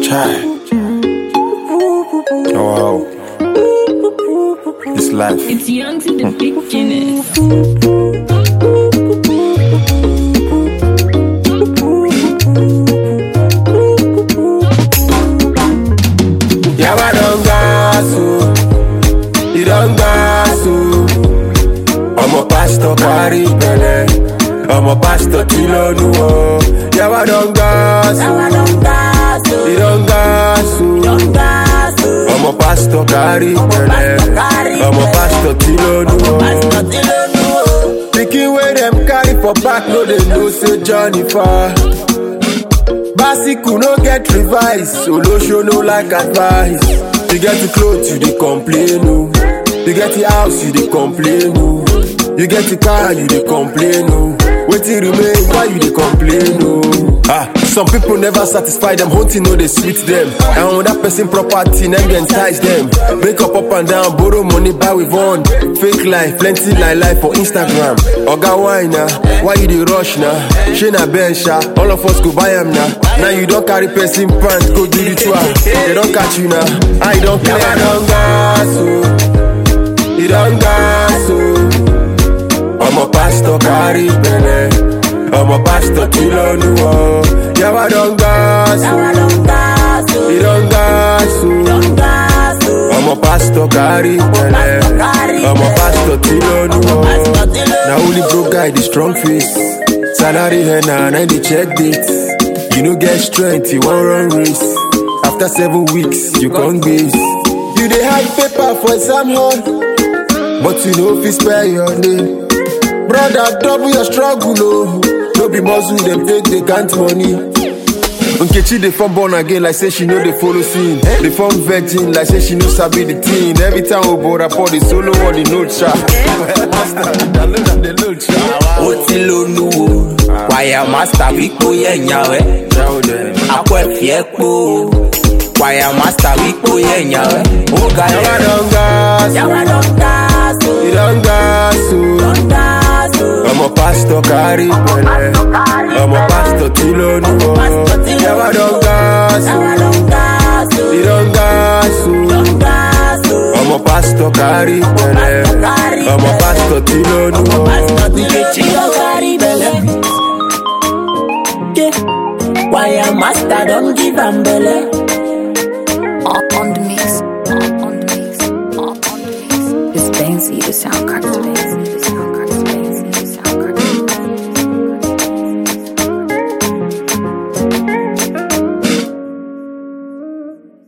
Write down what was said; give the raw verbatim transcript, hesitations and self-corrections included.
Chai. Oh wow. It's life. It's young to the beginners. Yawa don gas o, he don gas o. I'm a pastor carry belle, I'm a pastor tilonu o. Yawa don gas o, he don gas o. I'm a pastor carry belle, I'm a pastor tilonu o. Pikin wey dem carry for back no dey know say journey far. Bicycle no get revise, solo show no like advice. You get the clothes, you dey complain, oh. You get the house, you dey complain, oh. You get the car, you dey complain, oh. Wetin remain, why you dey complain, oh. Ah, some people never satisfy them, hunting no dey sweet them. And when that person property, them dey entice them. Make up up and down, borrow money, buy with one. Fake life, plenty lie lie for Instagram. Oga why na? Why you dey rush na? Shey na Bensha, all of us go buy am na. Now you don't carry person pants, go do ritual. They don't catch you now. I don't care. I don't gas, oh. You don't gas, oh. I'm a pastor, carry belle. I'm a pastor, tilonu, oh. Yeah, I don't gas, oh. You don't gas, oh. I'm a pastor, carry belle. I'm a pastor, tilonu, oh. Now only broke guy, the strong face. Salary here now, and I dey check dates. You no get strength, you won't run race. After seven weeks, you can't base. You dey hide paper for exam hall, but you know if you spare your name. Brother, double your struggle, oh. No be muscle, them take the count money. Nkechi dey form born again like say she know dey follow scene. Dey form virgin like say she no sabi the teen. Every time we board rapport, the solo on the note chart. The note chart. Otilonu o, choir master wiko yenyawe. Akwe fiekpo, choir master wiko yenyawe. Oga Yawa don gas, he don gas o. I'm a pastor carry belle, I'm a pastor tilonu o. Yawa don gas o, he don gas o. I'm a pastor carry belle, I'm a pastor tilonu o. Choir master don't give am belle. On the mix, on the mix, on the mix. It's Banksy, the sound card today.